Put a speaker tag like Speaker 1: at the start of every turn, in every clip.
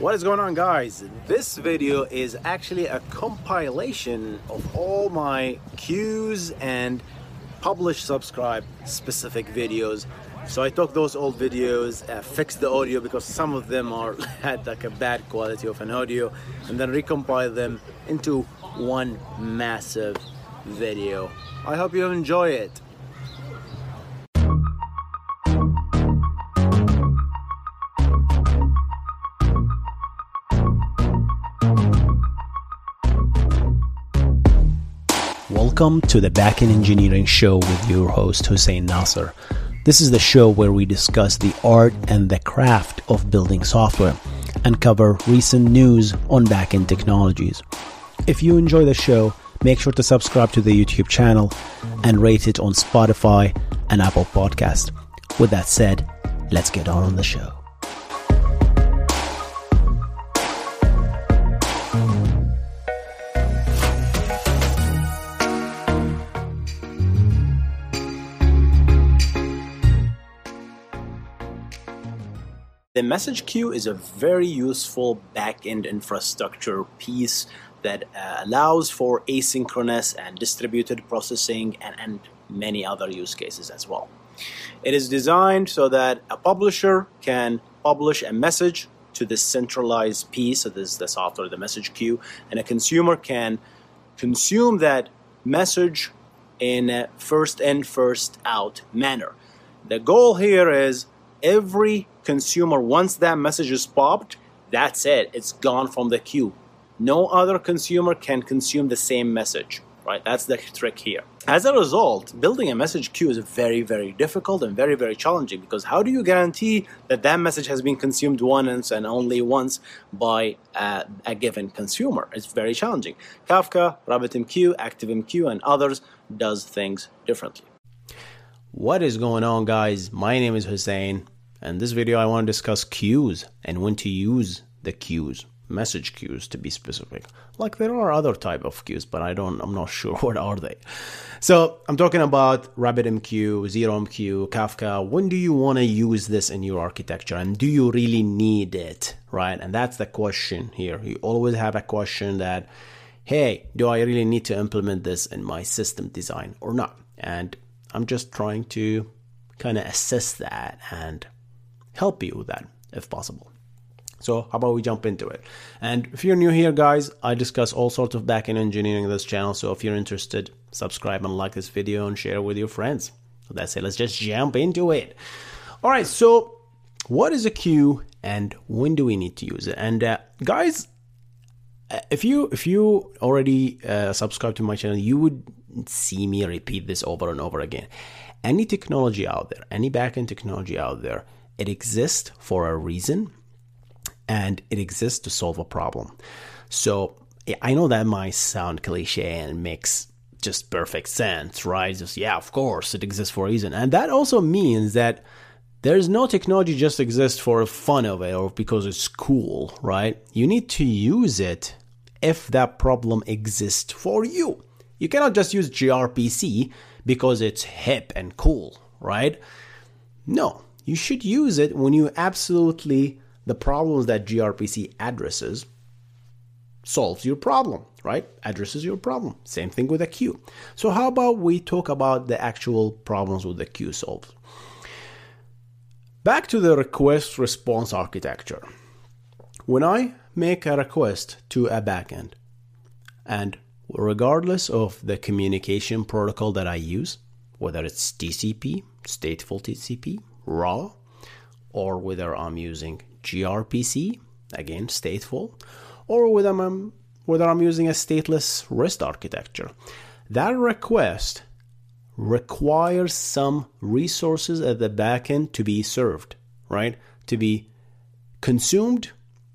Speaker 1: What is going on, guys? This video is actually a compilation of all my queues and publish subscribe specific videos. So I took those old videos, fixed the audio because some of them had like a bad quality of an audio, and then recompiled them into one massive video. I hope you enjoy it. Welcome to the Backend Engineering Show with your host Hussein Nasser. This is the show where we discuss the art and the craft of building software and cover recent news on backend technologies. If you enjoy the show, make sure to subscribe to the YouTube channel and rate it on Spotify and Apple Podcast. With that said, let's get on the show. The message queue is a very useful backend infrastructure piece that allows for asynchronous and distributed processing and many other use cases as well. It is designed so that a publisher can publish a message to this centralized piece, so this is the software, the message queue, and a consumer can consume that message in a first in, first out manner. The goal here is every consumer, once that message is popped, that's it. It's gone from the queue. No other consumer can consume the same message, right? That's the trick here. As a result, building a message queue is very, very difficult and very, very challenging, because how do you guarantee that that message has been consumed once and only once by a given consumer? It's very challenging. Kafka, RabbitMQ, ActiveMQ, and others does things differently. What is going on, guys? My name is Hussein. In this video, I want to discuss queues and when to use the queues, message queues to be specific. Like there are other type of queues, but I'm not sure what are they. So I'm talking about RabbitMQ, ZeroMQ, Kafka. When do you want to use this in your architecture, and do you really need it, right? And that's the question here. You always have a question that, hey, do I really need to implement this in my system design or not? And I'm just trying to kind of assess that and help you with that if possible. So how about we jump into it? And if you're new here, guys, I discuss all sorts of backend engineering in this channel. So if you're interested, subscribe and like this video and share it with your friends. So that's it. Let's just jump into it. All right. So what is a queue and when do we need to use it? And guys, if you already subscribe to my channel, you would see me repeat this over and over again. Any technology out there, any backend technology out there, it exists for a reason, and it exists to solve a problem. So I know that might sound cliche and makes just perfect sense, right? Just, yeah, of course, it exists for a reason. And that also means that there's no technology just exists for fun of it or because it's cool, right? You need to use it if that problem exists for you. You cannot just use gRPC because it's hip and cool, right? No. You should use it when you absolutely, the problems that gRPC addresses solves your problem, right? Addresses your problem. Same thing with a queue. So how about we talk about the actual problems with the queue solved? Back to the request response architecture. When I make a request to a backend, and regardless of the communication protocol that I use, whether it's TCP, stateful TCP, raw, or whether I'm using gRPC, again stateful, or whether I'm using a stateless REST architecture, that request requires some resources at the backend to be served, right? To be consumed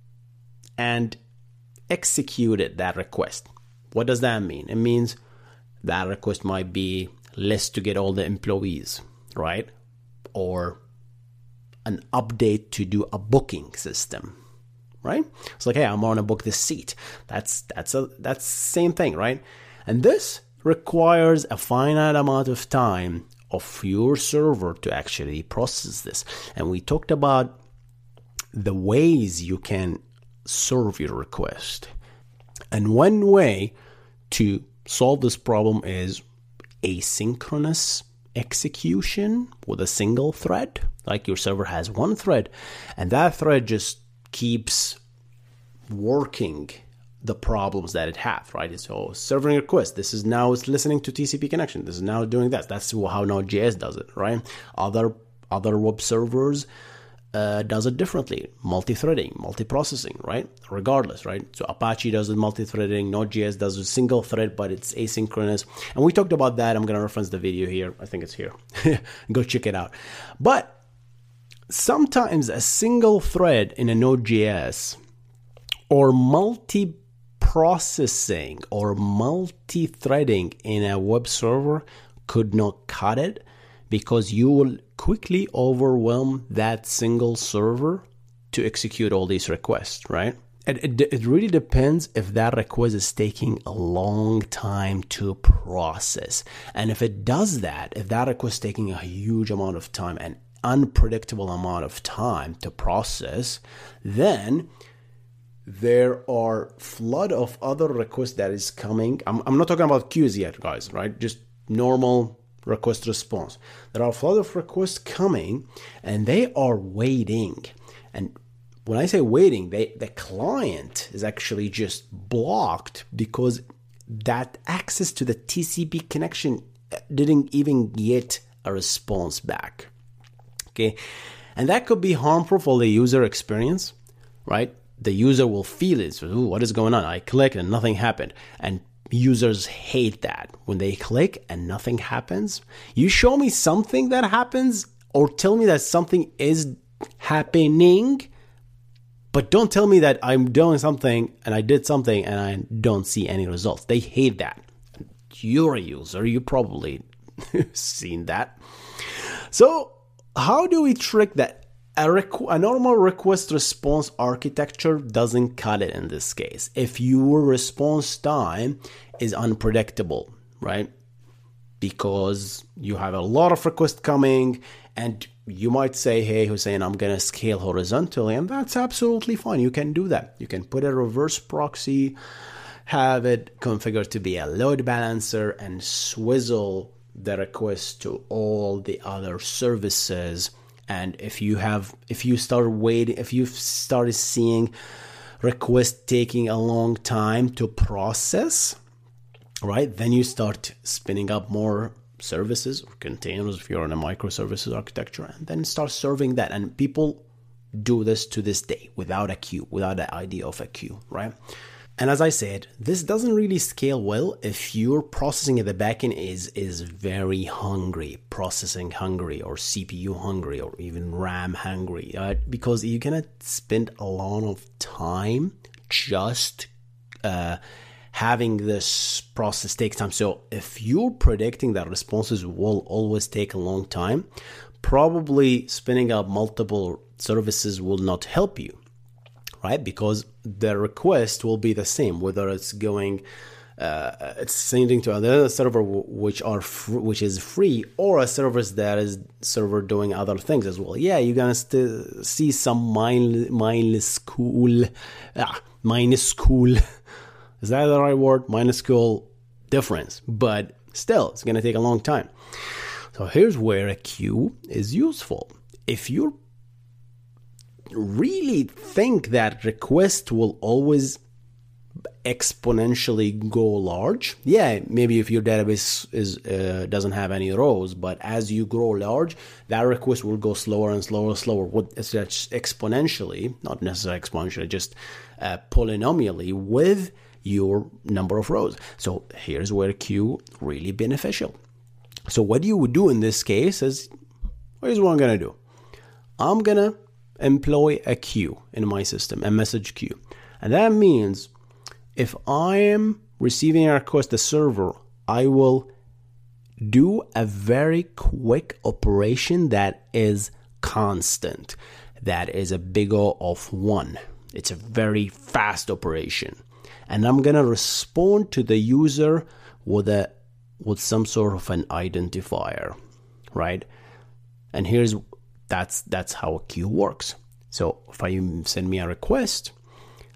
Speaker 1: and executed, that request. What does that mean? It means that request might be list to get all the employees, right? Or an update to do a booking system, right? It's like, hey, I want to book this seat. That's same thing, right? And this requires a finite amount of time of your server to actually process this. And we talked about the ways you can serve your request. And one way to solve this problem is asynchronous execution with a single thread. Like your server has one thread, and that thread just keeps working the problems that it has, right? So serving request, this is now it's listening to TCP connection. This is now doing that. That's how Node.js does it, right? Other web servers does it differently. Multi-threading, multi-processing, right? Regardless, right? So Apache does it multi-threading. Node.js does a single thread, but it's asynchronous. And we talked about that. I'm going to reference the video here. I think it's here. Go check it out. But sometimes a single thread in a Node.js or multi-processing or multi-threading in a web server could not cut it, because you will quickly overwhelm that single server to execute all these requests, right? It really depends if that request is taking a long time to process. And if it does that, if that request is taking a huge amount of time, an unpredictable amount of time to process, then there are flood of other requests that is coming. I'm not talking about queues yet, guys, right? Just normal request response. There are a flood of requests coming, and they are waiting. And when I say waiting, the client is actually just blocked because that access to the TCP connection didn't even get a response back. Okay, and that could be harmful for the user experience, right? The user will feel it. So, what is going on? I click and nothing happened. And users hate that when they click and nothing happens. You show me something that happens, or tell me that something is happening, but don't tell me that I'm doing something and I did something and I don't see any results. They hate that. You're a user, you probably seen that. So how do we trick that? A normal request response architecture doesn't cut it in this case. If your response time is unpredictable, right? Because you have a lot of requests coming, and you might say, hey, Hussein, I'm going to scale horizontally, and that's absolutely fine. You can do that. You can put a reverse proxy, have it configured to be a load balancer, and swizzle the request to all the other services. And if you've started seeing requests taking a long time to process, right, then you start spinning up more services or containers if you're in a microservices architecture, and then start serving that. And people do this to this day without a queue, without the idea of a queue, right? And as I said, this doesn't really scale well if your processing at the backend is very hungry, processing hungry, or CPU hungry, or even RAM hungry, because you're gonna spend a lot of time just having this process take time. So if you're predicting that responses will always take a long time, probably spinning up multiple services will not help you, right? Because the request will be the same, whether it's going, it's sending to another server which is free, or a service that is doing other things as well. Yeah, you're gonna still see some minuscule. Is that the right word? Minuscule difference, but still, it's gonna take a long time. So here's where a queue is useful. If you really think that request will always exponentially go large, yeah, maybe if your database doesn't have any rows, but as you grow large, that request will go slower and slower. It's just exponentially, not necessarily exponentially, just polynomially with your number of rows. So here's where queue really beneficial. So what you would do in this case is, here's what I'm gonna do. I'm gonna employ a queue in my system, a message queue. And that means if I am receiving a request to the server, I will do a very quick operation that is constant. That is a big O of 1. It's a very fast operation. And I'm going to respond to the user with some sort of an identifier, right? And that's how a queue works. So if I send me a request,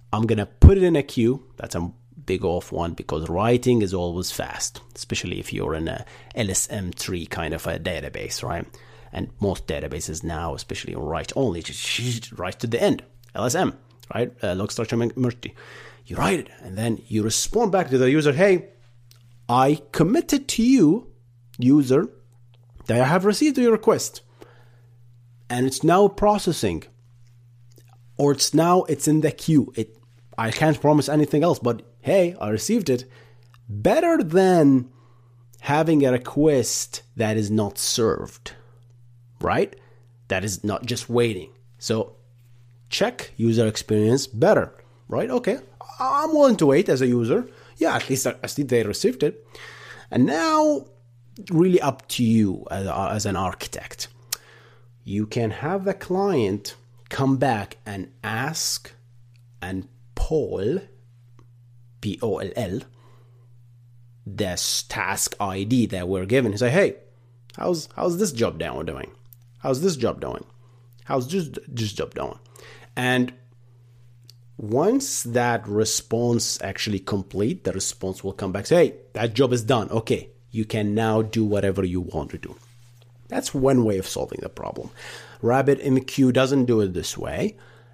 Speaker 1: I'm going to put it in a queue. That's a big off one because writing is always fast, especially if you're in a LSM tree kind of a database, right? And most databases now, especially on write only, just write to the end, LSM, right? Log structure merge. You write it and then you respond back to the user, hey, I committed to you, user, that I have received your request and it's now processing, or it's in the queue. I can't promise anything else, but hey, I received it. Better than having a request that is not served, right? That is not just waiting. So check user experience better, right? Okay, I'm willing to wait as a user. Yeah, at least they received it. And now, really up to you as an architect. You can have the client come back and ask and poll, P-O-L-L, this task ID that we're given. Say, hey, how's this job doing? How's this job doing? How's this job doing? And once that response actually complete, the response will come back, say, hey, that job is done. Okay, you can now do whatever you want to do. That's one way of solving the problem. RabbitMQ doesn't do it this way.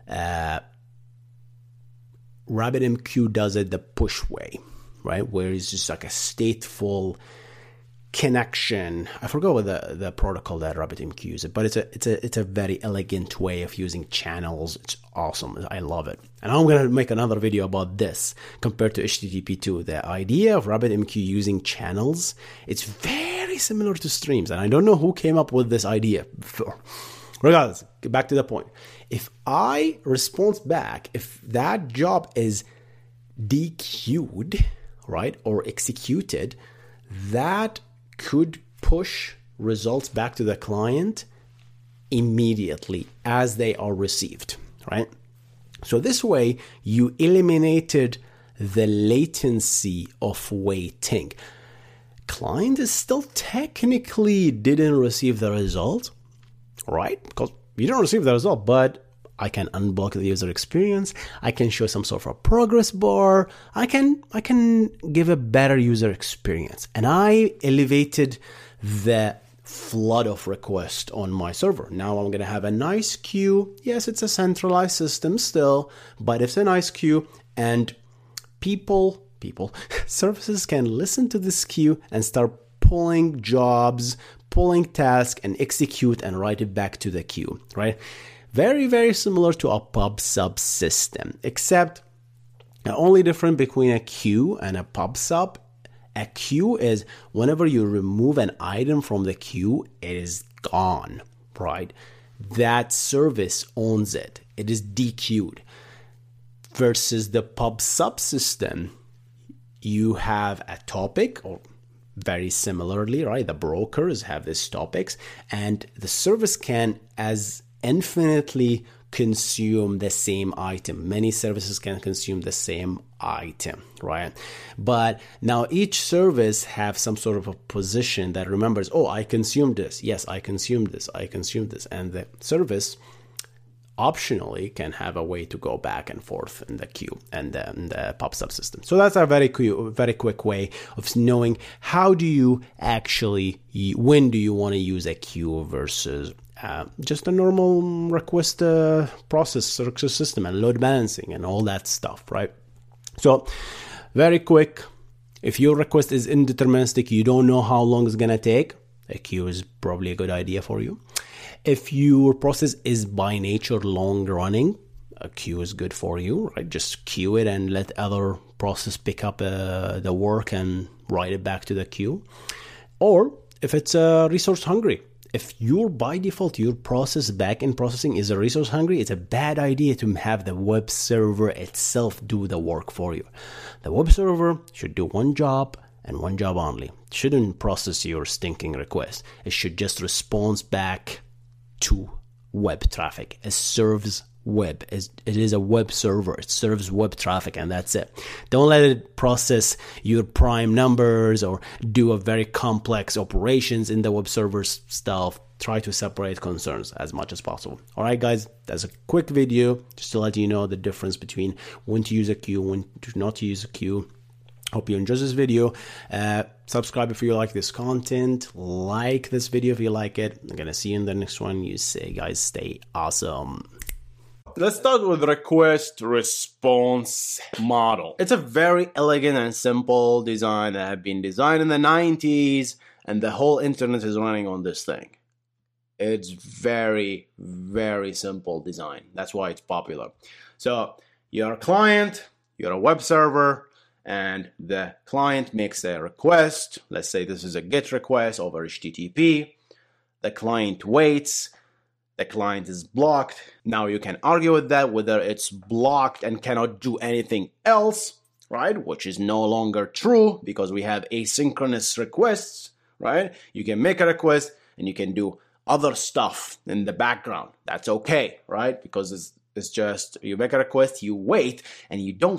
Speaker 1: RabbitMQ does it the push way, right? Where it's just like a stateful connection. I forgot what the protocol that RabbitMQ uses, but it's a very elegant way of using channels. It's awesome. I love it. And I'm going to make another video about this compared to HTTP2. The idea of RabbitMQ using channels, it's very similar to streams. And I don't know who came up with this idea before. Regardless, get back to the point. If I respond back, if that job is dequeued, right, or executed, that could push results back to the client immediately as they are received, right? So this way, you eliminated the latency of waiting. Client is still technically didn't receive the result, right? Because you don't receive the result, but I can unblock the user experience. I can show some sort of a progress bar. I can give a better user experience. And I elevated the flood of requests on my server. Now I'm going to have a nice queue. Yes, it's a centralized system still, but it's a nice queue, and services can listen to this queue and start pulling jobs, pulling tasks, and execute and write it back to the queue, right? Very, very similar to a pub sub system, except the only difference between a queue and a pub sub, a queue is whenever you remove an item from the queue, it is gone, right? That service owns it. It is dequeued. Versus the pub sub system, you have a topic, or very similarly, right? The brokers have these topics, and the service can as infinitely consume the same item. Many services can consume the same item, right? But now each service have some sort of a position that remembers, oh, I consumed this. Yes, I consumed this. I consumed this. And the service optionally can have a way to go back and forth in the queue and the pub subsystem. So that's a very quick way of knowing how do you actually, when do you want to use a queue versus just a normal request process system and load balancing and all that stuff, right? So very quick, if your request is indeterministic, you don't know how long it's going to take, a queue is probably a good idea for you. If your process is by nature long running, a queue is good for you, right? Just queue it and let other process pick up the work and write it back to the queue. Or if it's resource hungry, if you're by default, your process backend processing is a resource hungry, it's a bad idea to have the web server itself do the work for you. The web server should do one job and one job only. It shouldn't process your stinking request. It should just respond back to web traffic. It serves web. It is a web server. It serves web traffic, and that's it. Don't let it process your prime numbers or do a very complex operations in the web server stuff. Try to separate concerns as much as possible. All right, guys, that's a quick video just to let you know the difference between when to use a queue, when to not use a queue. Hope you enjoyed this video. Subscribe if you like this content. Like this video if you like it. I'm gonna see you in the next one. You say, guys, stay awesome.
Speaker 2: Let's start with request response model. It's a very elegant and simple design that had been designed in the 90s, and the whole internet is running on this thing. It's very, very simple design. That's why it's popular. So you're a client, you're a web server, and the client makes a request. Let's say this is a GET request over HTTP. The client waits. The client is blocked. Now you can argue with that, whether it's blocked and cannot do anything else, right? Which is no longer true because we have asynchronous requests, right? You can make a request and you can do other stuff in the background. That's okay, right? Because it's just, you make a request, you wait, and you don't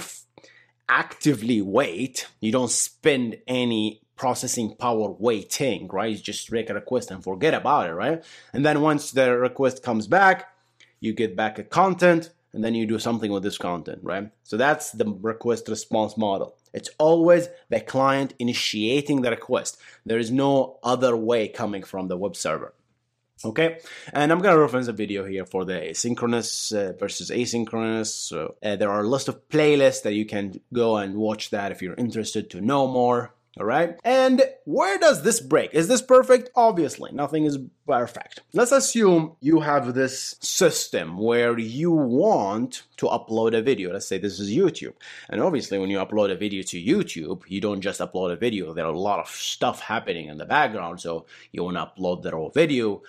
Speaker 2: actively wait. You don't spend any processing power waiting, right? You just make a request and forget about it, right? And then once the request comes back, you get back a content, and then you do something with this content, right? So that's the request response model. It's always the client initiating the request. There is no other way coming from the web server. Okay, and I'm gonna reference a video here for the asynchronous versus asynchronous. So there are a list of playlists that you can go and watch that if you're interested to know more. All right, and where does this break? Is this perfect? Obviously, nothing is perfect. Let's assume you have this system where you want to upload a video. Let's say this is YouTube. And obviously, when you upload a video to YouTube, you don't just upload a video. There are a lot of stuff happening in the background. So you want to upload the raw video.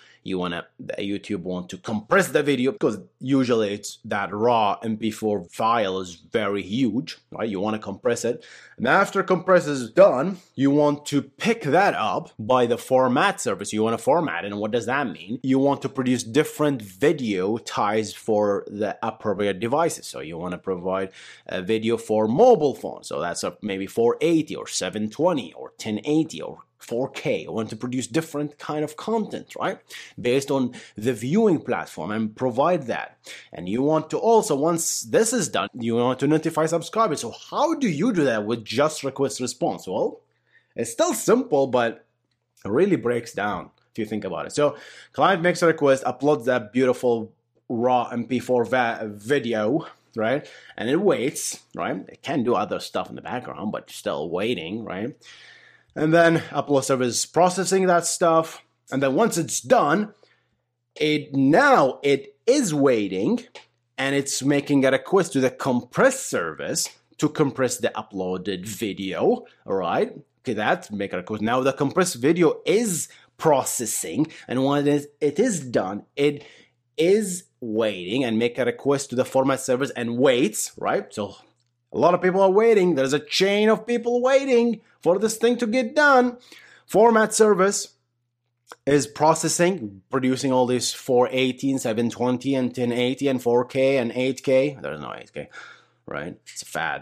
Speaker 2: YouTube want to compress the video because usually it's that raw MP4 file is very huge, right? You want to compress it. And after compress is done, you want to pick that up by the format service. You want to format it. And what does that mean? You want to produce different video types for the appropriate devices. So you want to provide a video for mobile phones. So that's maybe 480 or 720 or 1080 or 4K. You want to produce different kind of content, right? Based on the viewing platform and provide that. And you want to also, once this is done, you want to notify subscribers. So how do you do that with just request response? Well, it's still simple, but it really breaks down if you think about it. So client makes a request, uploads that beautiful raw MP4 video, right? And it waits, right? It can do other stuff in the background, but still waiting, right? And then upload service processing that stuff. And then once it's done, it is waiting and it's making a request to the compress service to compress the uploaded video. All right. Okay, that's make a request. Now the compressed video is processing, and when it is done, it is waiting and make a request to the format service and waits, right? So a lot of people are waiting. There's a chain of people waiting for this thing to get done. Format service is processing, producing all these 480, 720, and 1080, and 4K, and 8K. There's no 8K, right? It's a fad.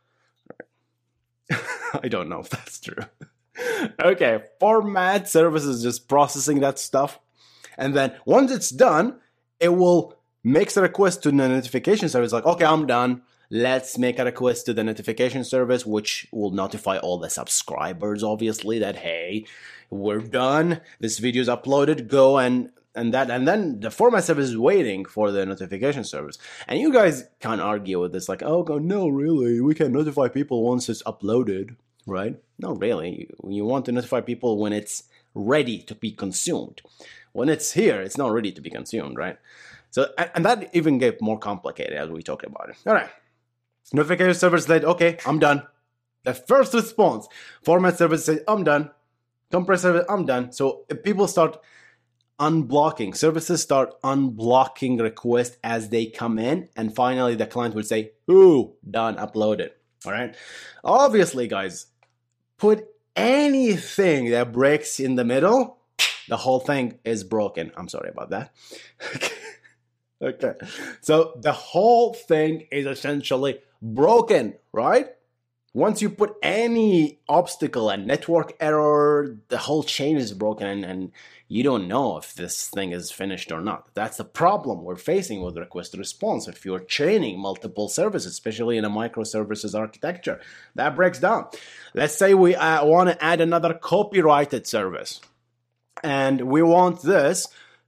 Speaker 2: Right. I don't know if that's true. Okay, format service is just processing that stuff. And then once it's done, it will make a request to the notification service like, okay, I'm done. Let's make a request to the notification service, which will notify all the subscribers, obviously, that, hey, we're done. This video is uploaded. Go and then the format service is waiting for the notification service. And you guys can't argue with this, like, oh, no, really, we can notify people once it's uploaded, right? No, really. You want to notify people when it's ready to be consumed. When it's here, it's not ready to be consumed, right? So, and that even get more complicated as we talked about it. All right. Notification service said, okay, I'm done. The first response, format service said, I'm done. Compress service, I'm done. So if people start unblocking, services start unblocking requests as they come in, and finally the client will say, ooh, done, uploaded. All right. Obviously, guys, put anything that breaks in the middle, the whole thing is broken. I'm sorry about that. Okay. So the whole thing is essentially broken, right? Once you put any obstacle and network error, the whole chain is broken and you don't know if this thing is finished or not. That's the problem we're facing with request response. If you're chaining multiple services, especially in a microservices architecture, that breaks down. Let's say we want to add another copyrighted service, and we want this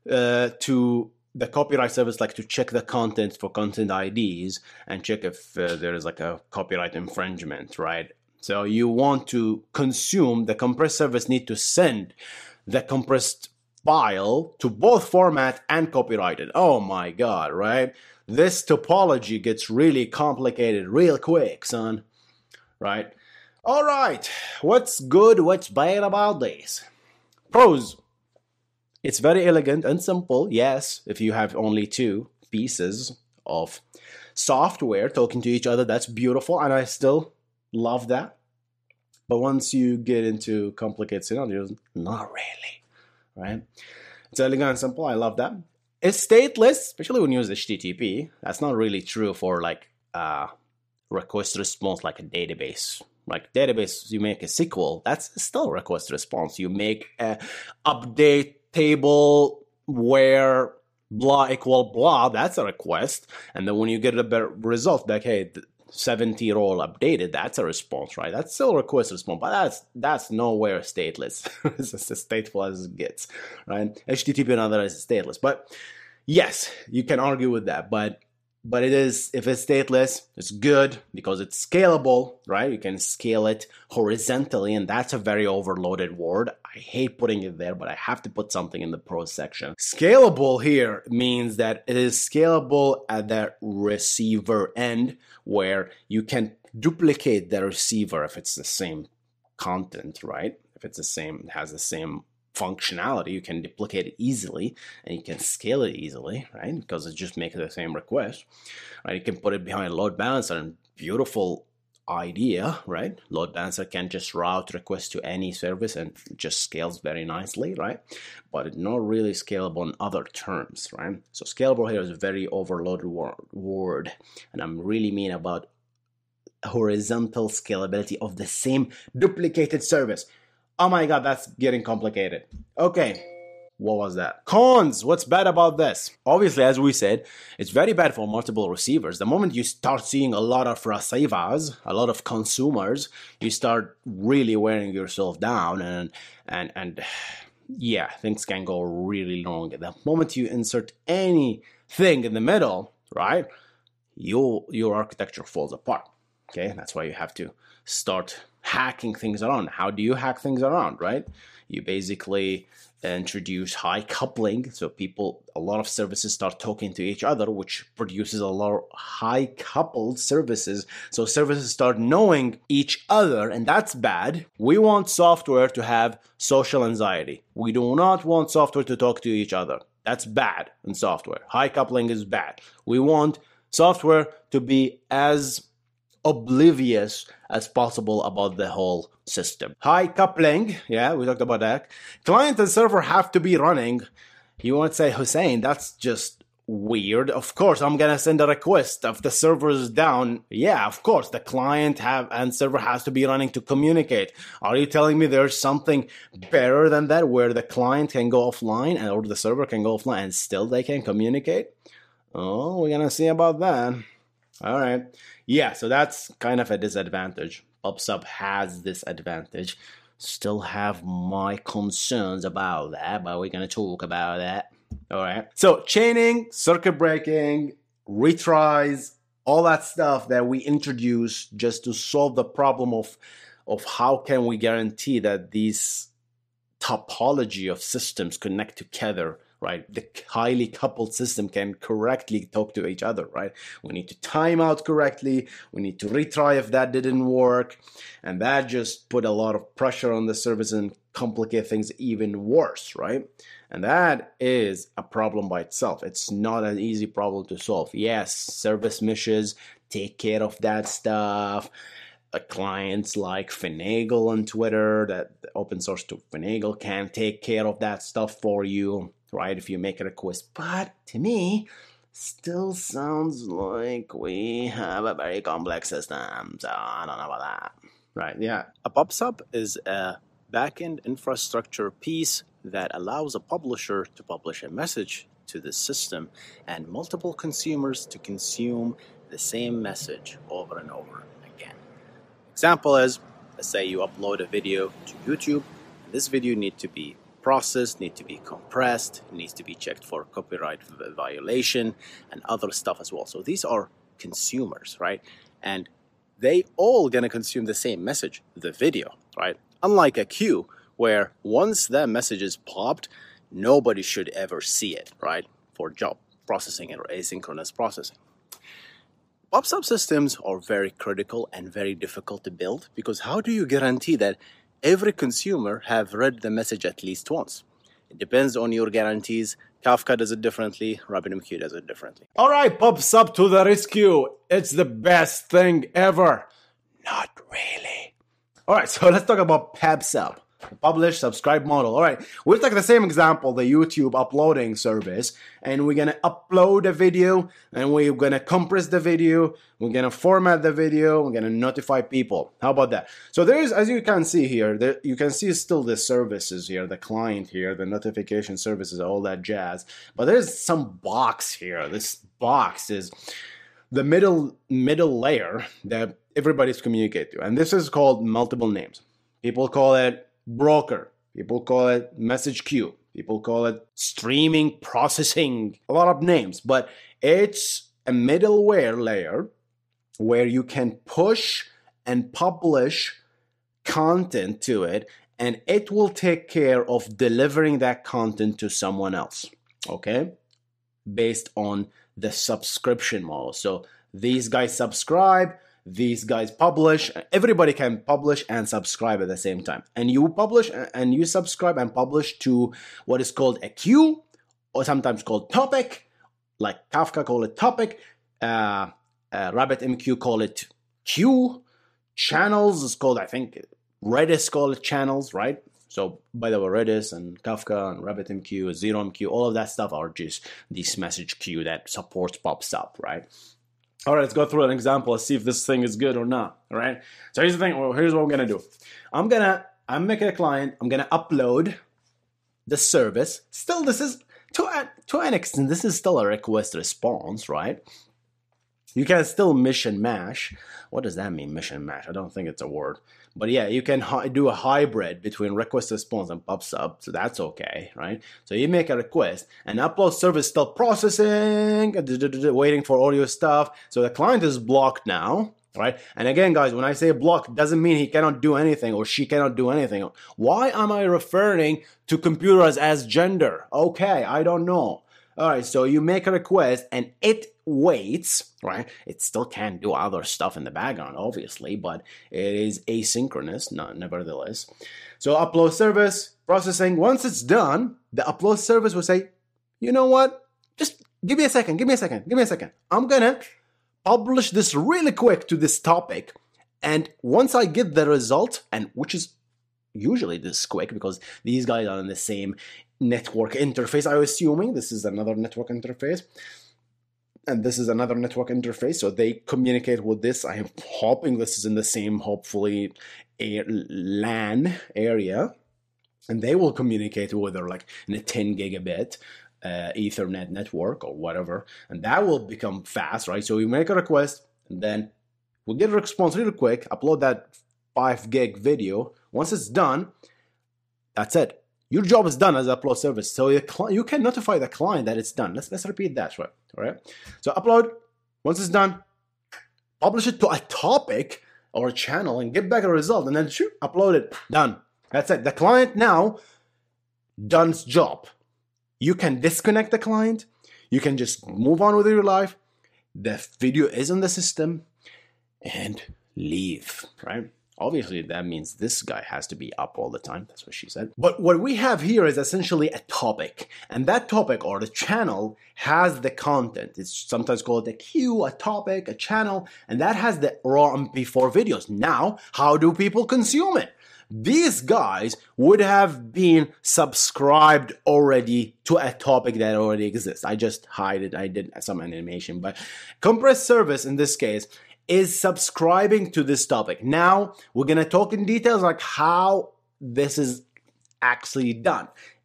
Speaker 2: to the copyright service, like to check the content for content IDs and check if there is like a copyright infringement, right? So you want to consume, the compressed service need to send the compressed file to both format and copyrighted. Oh my God, right? This topology gets really complicated real quick, son, right? All right, what's good, what's bad about this? Pros. It's very elegant and simple, yes, if you have only two pieces of software talking to each other, that's beautiful, and I still love that. But once you get into complicated scenarios, not really, right? It's elegant and simple, I love that. It's stateless, especially when you use HTTP. That's not really true for like request response, like a database. Like database, you make a SQL, that's still request response. You make a update table where blah equal blah, that's a request, and then when you get a better result, like hey, 70 role updated, that's a response, right? That's still a request response, but that's nowhere stateless. It's as stateful as it gets, right? HTTP and other is stateless, but yes, you can argue with that, but it is, if it's stateless, it's good because it's scalable, right? You can scale it horizontally, and that's a very overloaded word. I hate putting it there, but I have to put something in the pros section. Scalable here means that it is scalable at the receiver end, where you can duplicate the receiver if it's the same content, right? If it's the same, it has the same functionality, you can duplicate it easily and you can scale it easily, right? Because it just makes the same request, right? You can put it behind a load balancer, and beautiful idea, right? Load balancer can just route requests to any service and it just scales very nicely, right? But it's not really scalable in other terms, right? So scalable here is a very overloaded word, and I'm really mean about horizontal scalability of the same duplicated service. Oh my God, that's getting complicated. Okay, what was that? Cons, what's bad about this? Obviously, as we said, it's very bad for multiple receivers. The moment you start seeing a lot of receivers, a lot of consumers, you start really wearing yourself down, and yeah, things can go really wrong. The moment you insert anything in the middle, right, your architecture falls apart. Okay, that's why you have to start hacking things around. How do you hack things around, right? You basically introduce high coupling, so a lot of services start talking to each other, which produces a lot of high coupled services. So services start knowing each other, and that's bad. We want software to have social anxiety. We do not want software to talk to each other. That's bad in software. High coupling is bad. We want software to be as oblivious as possible about the whole system. High coupling, yeah, we talked about that. Client and server have to be running. You won't say, Hussein, that's just weird. Of course, I'm gonna send a request if the server is down. Yeah, of course, the client and server has to be running to communicate. Are you telling me there's something better than that, where the client can go offline or the server can go offline and still they can communicate? Oh, we're gonna see about that. All right. Yeah, so that's kind of a disadvantage. PubSub has this advantage. Still have my concerns about that, but we're going to talk about that. All right. So chaining, circuit breaking, retries, all that stuff that we introduce just to solve the problem of how can we guarantee that these topology of systems connect together, right? The highly coupled system can correctly talk to each other, right? We need to time out correctly. We need to retry if that didn't work. And that just put a lot of pressure on the service and complicate things even worse, right? And that is a problem by itself. It's not an easy problem to solve. Yes, service meshes take care of that stuff. Clients like Finagle on Twitter, that open source to Finagle, can take care of that stuff for you, right? If you make a request. But to me, Still sounds like we have a very complex system, so I don't know about that. Right, yeah.
Speaker 1: A PubSub is a backend infrastructure piece that allows a publisher to publish a message to the system and multiple consumers to consume the same message over and over again. Example is, let's say you upload a video to YouTube. This video needs to be processed, needs to be compressed, needs to be checked for copyright violation and other stuff as well. So these are consumers, right? And they all gonna consume the same message, the video, right? Unlike a queue, where once that message is popped, nobody should ever see it, right? For job processing or asynchronous processing. PubSub systems are very critical and very difficult to build, because how do you guarantee that every consumer have read the message at least once? It depends on your guarantees. Kafka does it differently. RabbitMQ does it differently.
Speaker 2: All right, PubSub to the rescue. It's the best thing ever. Not really. All right, so let's talk about PubSub. Publish, subscribe model. All right, we'll take the same example, the YouTube uploading service, and we're gonna upload a video, and we're gonna compress the video, we're gonna format the video, we're gonna notify people. How about that? So there is, as you can see here, you can see still the services here, the client here, the notification services, all that jazz. But there's some box here. This box is the middle layer that everybody's communicating to, and this is called multiple names. People call it broker, people call it message queue, people call it streaming processing, a lot of names, but it's a middleware layer where you can push and publish content to it, and it will take care of delivering that content to someone else, okay, based on the subscription model. So these guys subscribe, these guys publish, everybody can publish and subscribe at the same time. And you publish and you subscribe and publish to what is called a queue, or sometimes called topic, like Kafka call it topic, RabbitMQ call it queue, channels is called, I think, Redis call it channels, right? So by the way, Redis and Kafka and RabbitMQ, ZeroMQ, all of that stuff are just this message queue that supports PubSub, right? All right, let's go through an example. Let's see if this thing is good or not. All right. So here's the thing. Well, here's what I'm gonna do. I'm making a client. I'm gonna upload the service. Still, this is to an extent, this is still a request response, right? You can still mission mash. What does that mean, mission mash? I don't think it's a word. But yeah, you can do a hybrid between request response and PubSub, so that's okay, right? So you make a request, and upload service still processing, waiting for all your stuff. So the client is blocked now, right? And again, guys, when I say blocked, doesn't mean he cannot do anything or she cannot do anything. Why am I referring to computers as gender? Okay, I don't know. All right, so you make a request and it waits, right? It still can do other stuff in the background, obviously, but it is asynchronous, nevertheless. So upload service, processing. Once it's done, the upload service will say, you know what? Just give me a second. I'm gonna publish this really quick to this topic. And once I get the result, and which is usually this quick because these guys are in the same network interface, I'm assuming this is another network interface and this is another network interface, so they communicate with this. I am hoping this is in the same, hopefully, a LAN area, and they will communicate whether like in a 10 gigabit Ethernet network or whatever, and that will become fast, right? So we make a request and then we'll get a response really quick, upload that 5 gig video. Once it's done, that's it. Your job is done as an upload service. So you can notify the client that it's done. Let's repeat that, right? All right. So upload. Once it's done, publish it to a topic or a channel and get back a result. And then shoot, upload it. Done. That's it. The client now done its job. You can disconnect the client. You can just move on with your life. The video is in the system and leave, right? Obviously, that means this guy has to be up all the time. That's what she said. But what we have here is essentially a topic. And that topic or the channel has the content. It's sometimes called a queue, a topic, a channel. And that has the raw MP4 videos. Now, how do people consume it? these guys would have been subscribed already to a topic that already exists. I just hide it. I did some animation, but compressed service in this case is subscribing to this topic. Now we're going to talk in details like how this is actually done.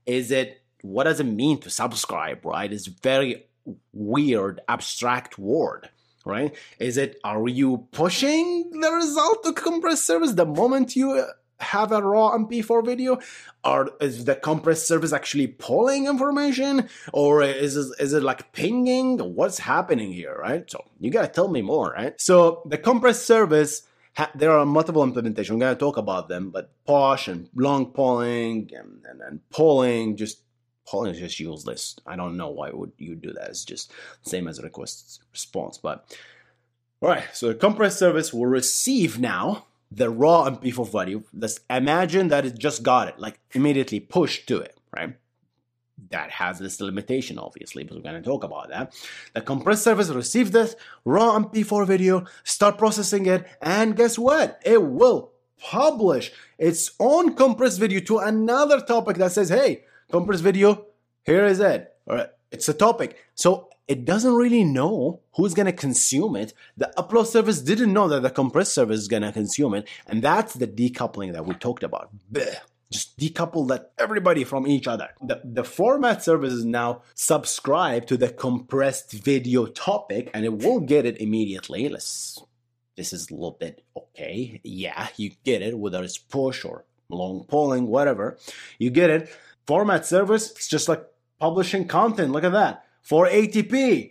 Speaker 2: What does it mean to subscribe, right? It's very weird, abstract word, right? Are you pushing the result to compressed service the moment you have a raw MP4 video? Or is the compressed service actually pulling information? Or is it like pinging? What's happening here, right? So you gotta tell me more, right? So the compressed service, there are multiple implementations. We're gonna talk about them, but push and long polling and polling, polling is just useless. I don't know why would you do that. It's just the same as request response. But all right, so the compressed service will receive now the raw MP4 value. Let's imagine that it just got it, like immediately pushed to it, right? That has this limitation, obviously, but we're going to talk about that. The compressed service receives this raw MP4 video, start processing it, and guess what? It will publish its own compressed video to another topic that says, hey, compressed video, here is it. All right, it's a topic. So it doesn't really know who's going to consume it. The upload service didn't know that the compressed service is going to consume it. And that's the decoupling that we talked about. Blech. Just decouple that everybody from each other. The format service is now subscribed to the compressed video topic, and it will get it immediately. This is a little bit okay. Yeah, you get it, whether it's push or long polling, whatever. You get it. Format service, it's just like publishing content. Look at that. 480p,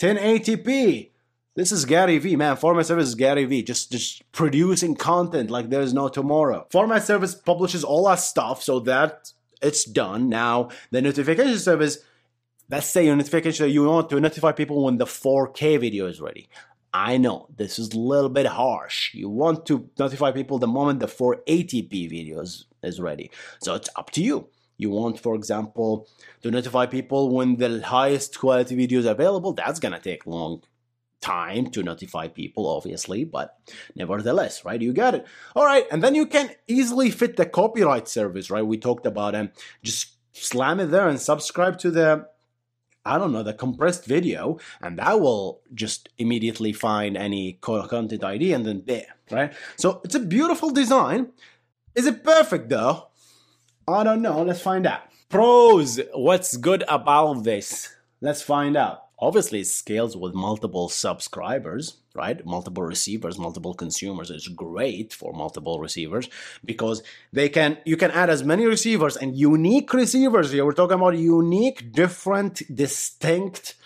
Speaker 2: 1080p. This is Gary Vee, man. Format service is Gary Vee, just producing content like there's no tomorrow. Format service publishes all that stuff so that it's done. Now, the notification service, let's say your notification, you want to notify people when the 4K video is ready. I know, this is a little bit harsh. You want to notify people the moment the 480p video is ready. So it's up to you. You want, for example, to notify people when the highest quality video is available. That's going to take long time to notify people, obviously, but nevertheless, right? You got it. All right, and then you can easily fit the copyright service, right? We talked about it. Just slam it there and subscribe to the compressed video, and that will just immediately find any content ID and then there, right? So it's a beautiful design. Is it perfect though? I don't know. Let's find out. Pros. What's good about this? Let's find out. Obviously, it scales with multiple subscribers, right? Multiple receivers, multiple consumers. It's great for multiple receivers because you can add as many receivers and unique receivers here. We're talking about unique, different, distinct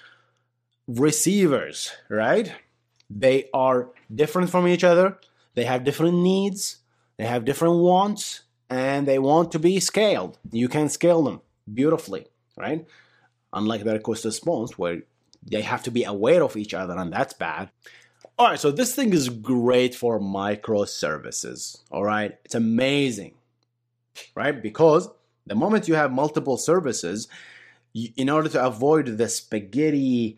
Speaker 2: receivers, right? They are different from each other. They have different needs. They have different wants. And they want to be scaled. You can scale them beautifully, right? Unlike the request response where they have to be aware of each other, and that's bad. All right, so this thing is great for microservices, all right? It's amazing, right? Because the moment you have multiple services, in order to avoid the spaghetti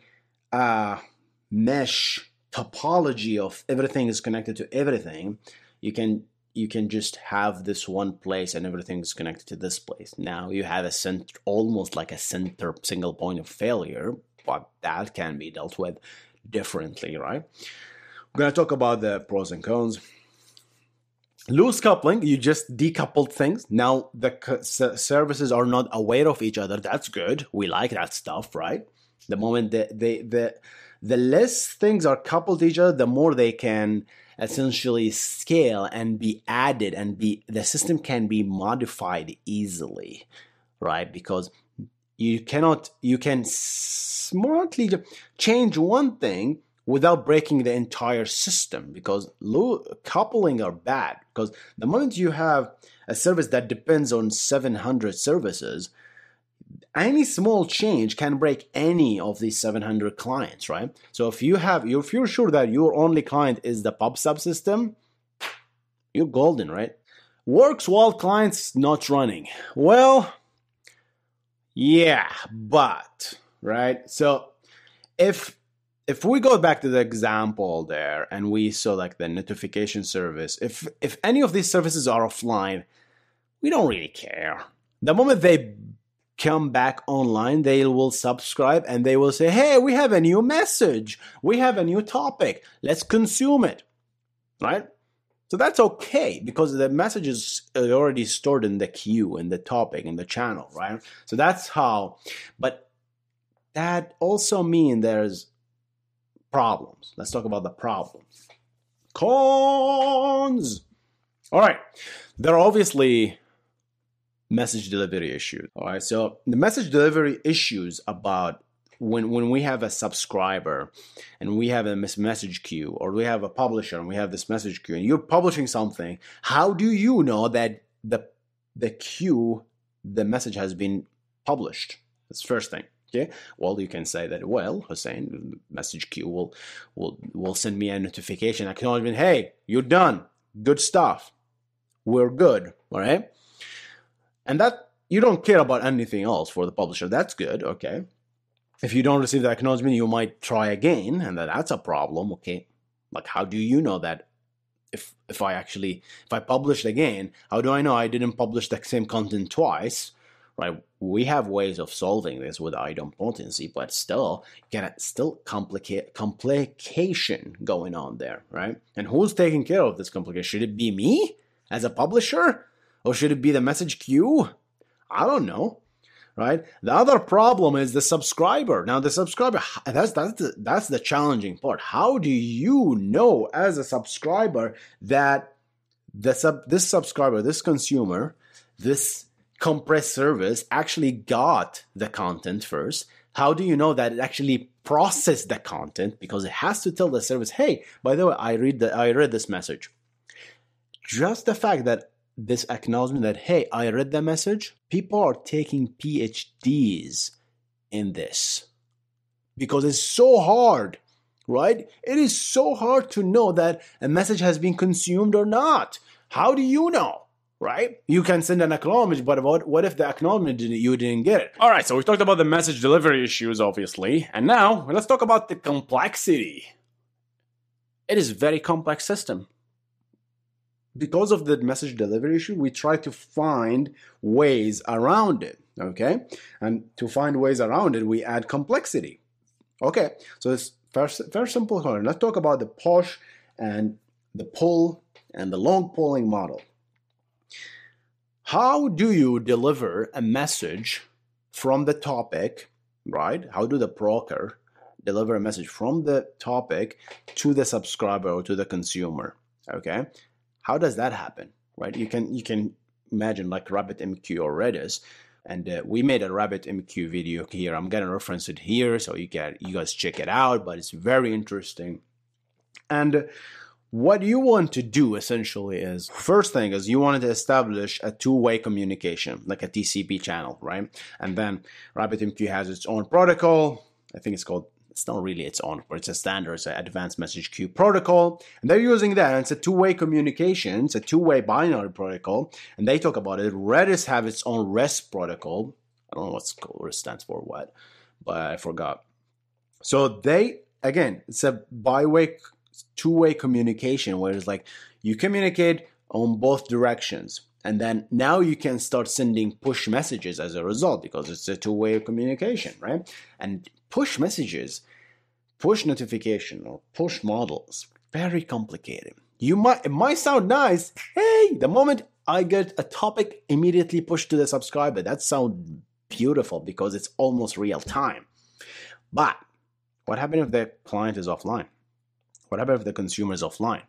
Speaker 2: mesh topology of everything is connected to everything, you can just have this one place and everything is connected to this place. Now you have a center, almost like a single point of failure, but that can be dealt with differently, right? We're going to talk about the pros and cons. Loose coupling, you just decoupled things. Now the services are not aware of each other. That's good. We like that stuff, right? The moment the less things are coupled to each other, the more they can essentially scale and be added, and the system can be modified easily, right? Because you can smartly change one thing without breaking the entire system, because coupling are bad. Because the moment you have a service that depends on 700 services, any small change can break any of these 700 clients, right? So if you're sure that your only client is the pub subsystem, you're golden, right? Works while client's not running. Well, yeah, but, right? So if we go back to the example there and we saw like the notification service, if any of these services are offline, we don't really care. The moment they come back online, they will subscribe and they will say, hey, we have a new message. We have a new topic. Let's consume it, right? So that's okay because the message is already stored in the queue, in the topic, in the channel, right? So that's how, but that also means there's problems. Let's talk about the problems. Cons. All right. There are obviously message delivery issues. All right. So the message delivery issues about when we have a subscriber and we have a message queue, or we have a publisher and we have this message queue and you're publishing something, how do you know that the queue, the message has been published? That's the first thing. Okay. Well, you can say that, well, Hussein, message queue will send me a notification acknowledgement. Hey, you're done. Good stuff. We're good. All right. And that you don't care about anything else for the publisher. That's good. Okay. If you don't receive the acknowledgement, you might try again, and that's a problem. Okay. Like, how do you know that if I published again, how do I know I didn't publish the same content twice? Right? We have ways of solving this with idempotency, but still, complication going on there, right? And who's taking care of this complication? Should it be me as a publisher, or should it be the message queue? I don't know, right? The other problem is the subscriber. Now, the subscriber, that's the challenging part. How do you know as a subscriber that this subscriber, this consumer, this compressed service actually got the content first? How do you know that it actually processed the content? Because it has to tell the service, hey, by the way, I read this message. Just the fact that this acknowledgement that, hey, I read the message, people are taking PhDs in this because it's so hard, right? It is so hard to know that a message has been consumed or not. How do you know? Right? You can send an acknowledgement, but what if the acknowledgement you didn't get it? All right, so we talked about the message delivery issues, obviously. And now let's talk about the complexity. It is a very complex system. Because of the message delivery issue, we try to find ways around it, okay? And to find ways around it, we add complexity. Okay, so it's very simple. Let's talk about the push and the pull and the long polling model. How do you deliver a message from the topic, right? How do the broker deliver a message from the topic to the subscriber or to the consumer, okay? How does that happen, right? You can imagine like RabbitMQ or Redis, and we made a RabbitMQ video here. I'm gonna reference it here so you guys check it out, but it's very interesting. And what you want to do essentially is, first thing is you wanted to establish a two-way communication, like a TCP channel, right? And then RabbitMQ has its own protocol. I think it's not really its own, but it's a standard, it's an advanced message queue protocol. And they're using that, and it's a two-way communication. It's a two-way binary protocol, and they talk about it. Redis have its own REST protocol. I don't know what stands for what, but I forgot. So it's a two-way communication where it's like you communicate on both directions, and then now you can start sending push messages as a result because it's a two-way communication, right? And push messages, push notification or push models, very complicated. It might sound nice. Hey, the moment I get a topic, immediately push to the subscriber. That sounds beautiful because it's almost real time. But what happens if the client is offline? What happens if the consumer is offline?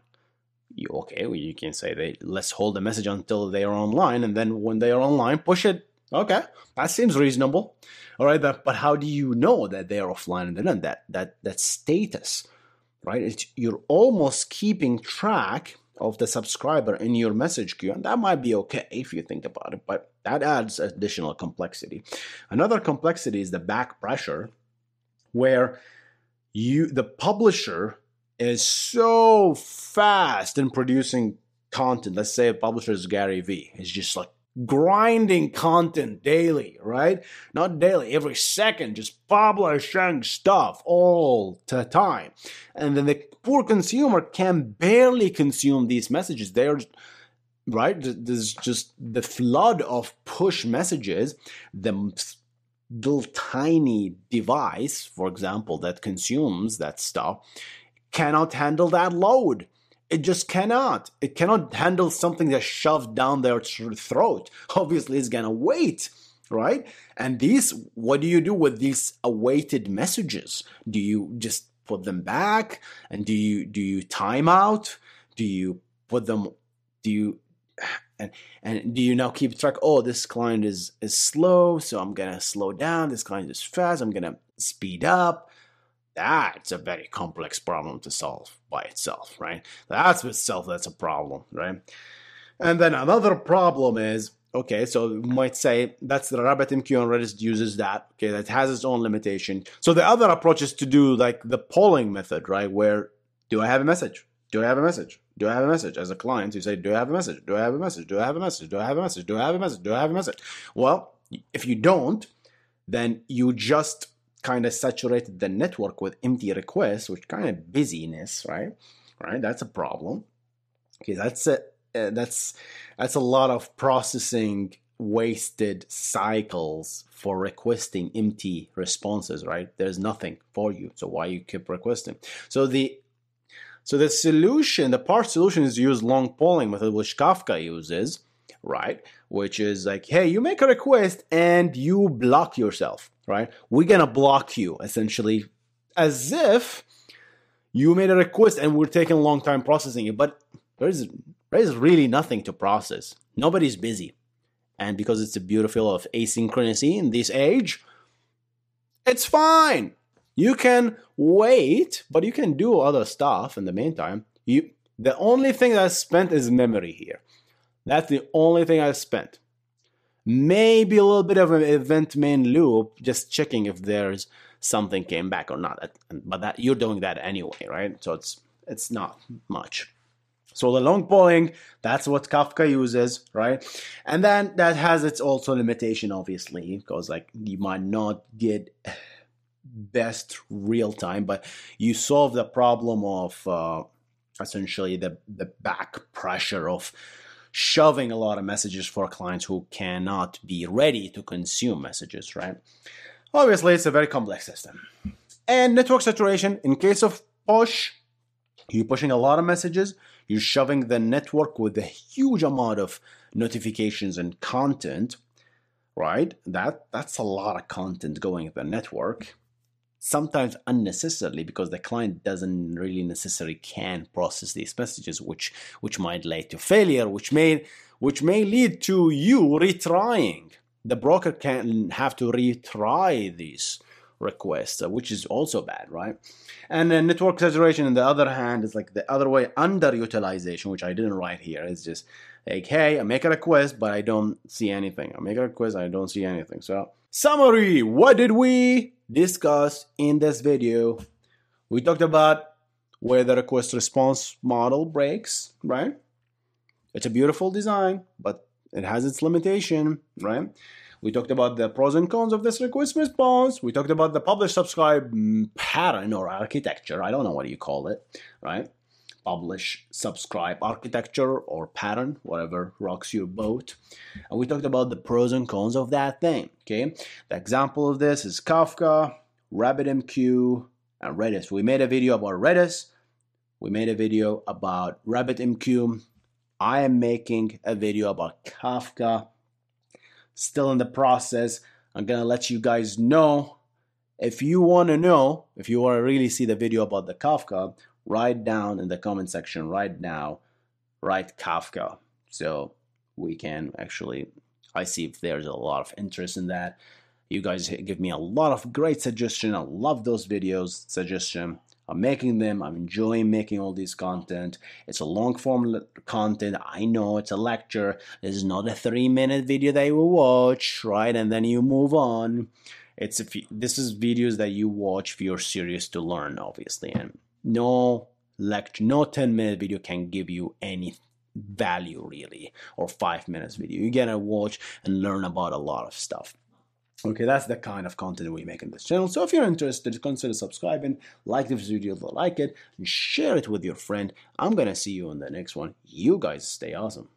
Speaker 2: You can say let's hold the message until they are online, and then when they are online, push it. Okay, that seems reasonable. All right, but how do you know that they are offline and they're not? That status, right? You're almost keeping track of the subscriber in your message queue, and that might be okay if you think about it, but that adds additional complexity. Another complexity is the back pressure, where the publisher is so fast in producing content. Let's say a publisher is Gary Vee. It's just like grinding content daily, right? Not daily, every second, just publishing stuff all the time. And then the poor consumer can barely consume these messages. right? There's just the flood of push messages, the little tiny device, for example, that consumes that stuff, cannot handle that load. It just cannot. It cannot handle something that's shoved down their throat. Obviously, it's gonna wait, right? And what do you do with these awaited messages? Do you just put them back? And do you time out? Do you put them? Do you and do you now keep track? Oh, this client is slow, so I'm gonna slow down. This client is fast, I'm gonna speed up. That's a very complex problem to solve by itself, right? That's a problem, right? And then another problem is, okay, so you might say that's the RabbitMQ, and Redis uses that. Okay, that has its own limitation. So the other approach is to do like the polling method, right? Where do I have a message? Do I have a message? Do I have a message? As a client, you say, do I have a message? Do I have a message? Do I have a message? Do I have a message? Do I have a message? Do I have a message? Well, if you don't, then you just kind of saturated the network with empty requests, which kind of busyness, right? Right, that's a problem. Okay, that's a lot of processing wasted cycles for requesting empty responses, right? There's nothing for you, so why you keep requesting? So the solution, the part solution, is to use long polling method, which Kafka uses, right? Which is like, hey, you make a request and you block yourself, right? We're gonna block you, essentially, as if you made a request and we're taking a long time processing it. But there's really nothing to process. Nobody's busy. And because it's a beautiful of asynchronicity in this age, it's fine. You can wait, but you can do other stuff in the meantime. The only thing that's spent is memory here. That's the only thing I've spent. Maybe a little bit of an event main loop, just checking if there's something came back or not. But that you're doing that anyway, right? So it's not much. So the long polling, that's what Kafka uses, right? And then that has its also limitation, obviously, because like you might not get best real time, but you solve the problem of essentially the back pressure of shoving a lot of messages for clients who cannot be ready to consume messages, right? Obviously, it's a very complex system. And network saturation, in case of push, you're pushing a lot of messages, you're shoving the network with a huge amount of notifications and content, right? That's a lot of content going to the network. Sometimes unnecessarily, because the client doesn't really necessarily can process these messages, which might lead to failure, which may lead to you retrying. The broker can have to retry these requests, which is also bad, right? And then network saturation, on the other hand, is like the other way, underutilization, which I didn't write here. It's just like, hey, I make a request, but I don't see anything. I make a request, I don't see anything. So, summary, what did we discuss in this video? We talked about where the request response model breaks, right? It's a beautiful design, but it has its limitation, right? We talked about the pros and cons of this request response. We talked about the publish subscribe pattern or architecture. I don't know what you call it, right? Publish subscribe architecture or pattern, whatever rocks your boat. And we talked about the pros and cons of that thing, okay? The example of this is Kafka, RabbitMQ, and Redis. We made a video about Redis. We made a video about RabbitMQ. I am making a video about Kafka. Still in the process. I'm gonna let you guys know. If you want to really see the video about the Kafka, write down in the comment section right now, write Kafka. So we can actually, I see if there's a lot of interest in that. You guys give me a lot of great suggestions. I love those videos, suggestion. I'm making them. I'm enjoying making all this content. It's a long form content. I know it's a lecture. This is not a 3-minute video that you will watch, right? And then you move on. This is videos that you watch if you're serious to learn, obviously. And no lecture, no 10-minute video can give you any value really, or 5 minutes video. You gotta watch and learn about a lot of stuff. Okay, that's the kind of content we make in this channel. So if you're interested, consider subscribing, like this video if you like it, and share it with your friend. I'm gonna see you in the next one. You guys stay awesome.